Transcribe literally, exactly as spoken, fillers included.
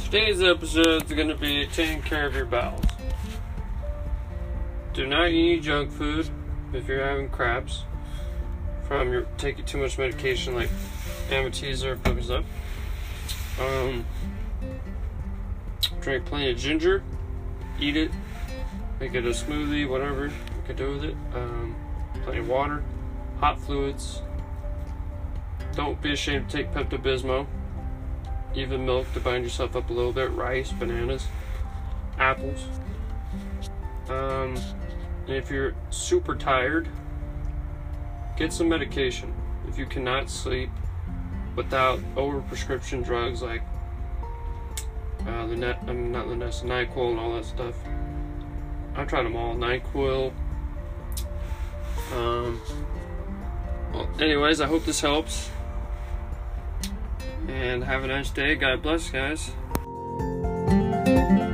Today's episode is going to be taking care of your bowels. Do not eat junk food if you're having craps from your taking too much medication like Amitiza or fucking stuff. Um, drink plenty of ginger. Eat it. Make it a smoothie, whatever you can do with it. Um, plenty of water. Hot fluids. Don't be ashamed to take Pepto-Bismol. Even milk to bind yourself up a little bit. Rice, bananas, apples. Um, and if you're super tired, get some medication. If you cannot sleep without over-prescription drugs like uh, the net, I mean, not the Nest, NyQuil and all that stuff. I've tried them all. NyQuil. Um, well, anyways, I hope this helps. And have a nice day. God bless, guys.